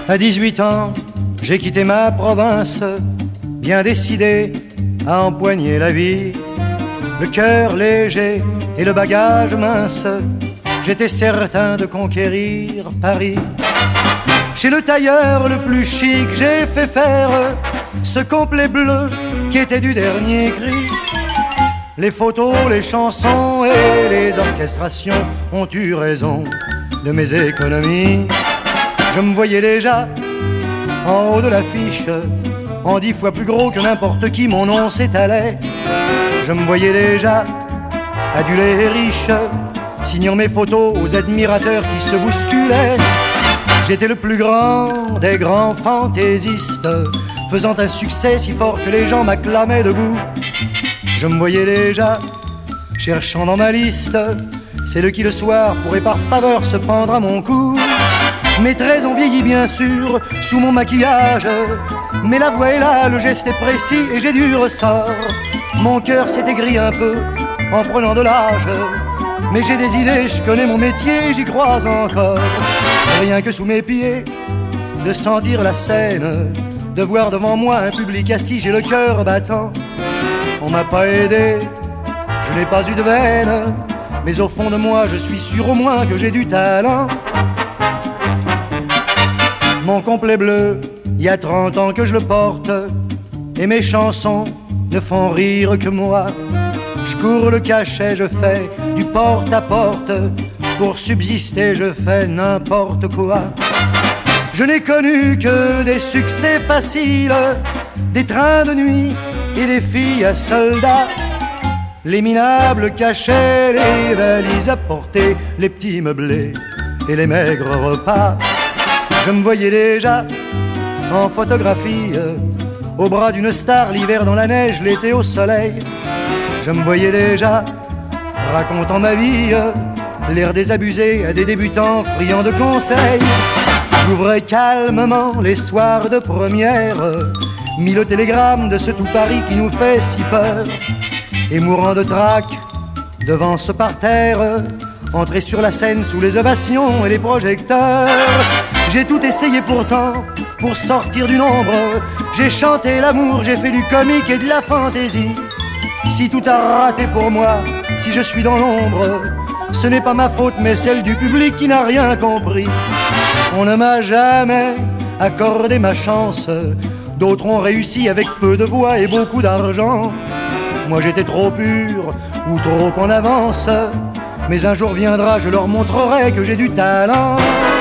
À 18 ans, j'ai quitté ma province, bien décidé à empoigner la vie. Le cœur léger et le bagage mince, j'étais certain de conquérir Paris. Chez le tailleur le plus chic, j'ai fait faire ce complet bleu qui était du dernier cri. Les photos, les chansons et les orchestrations ont eu raison de mes économies. Je me voyais déjà en haut de l'affiche, en 10 fois plus gros que n'importe qui, mon nom s'étalait. Je me voyais déjà adulé et riche, signant mes photos aux admirateurs qui se bousculaient. J'étais le plus grand des grands fantaisistes, faisant un succès si fort que les gens m'acclamaient debout. Je me voyais déjà cherchant dans ma liste celle qui le soir pourrait par faveur se pendre à mon cou. Mes traits ont vieilli bien sûr sous mon maquillage, mais la voix est là, le geste est précis et j'ai du ressort. Mon cœur s'est aigri un peu en prenant de l'âge, mais j'ai des idées, je connais mon métier, j'y crois encore. Rien que sous mes pieds, de sentir la scène, de voir devant moi un public assis, j'ai le cœur battant. On m'a pas aidé, je n'ai pas eu de veine, mais au fond de moi je suis sûr au moins que j'ai du talent. Mon complet bleu, il y a 30 ans que je le porte, et mes chansons ne font rire que moi. Je cours le cachet, je fais du porte-à-porte, pour subsister je fais n'importe quoi. Je n'ai connu que des succès faciles, des trains de nuit et des filles à soldats. Les minables cachets, les valises à porter, les petits meublés et les maigres repas. Je me voyais déjà en photographie, au bras d'une star, l'hiver dans la neige, l'été au soleil. Je me voyais déjà racontant ma vie, l'air désabusé à des débutants friands de conseils. J'ouvrais calmement les soirs de première, mis le télégramme de ce tout Paris qui nous fait si peur. Et mourant de trac devant ce parterre, entrer sur la scène sous les ovations et les projecteurs. J'ai tout essayé pourtant pour sortir du nombre. J'ai chanté l'amour, j'ai fait du comique et de la fantaisie. Si tout a raté pour moi, si je suis dans l'ombre, ce n'est pas ma faute mais celle du public qui n'a rien compris. On ne m'a jamais accordé ma chance, d'autres ont réussi avec peu de voix et beaucoup d'argent. Moi j'étais trop pur ou trop en avance, mais un jour viendra, je leur montrerai que j'ai du talent.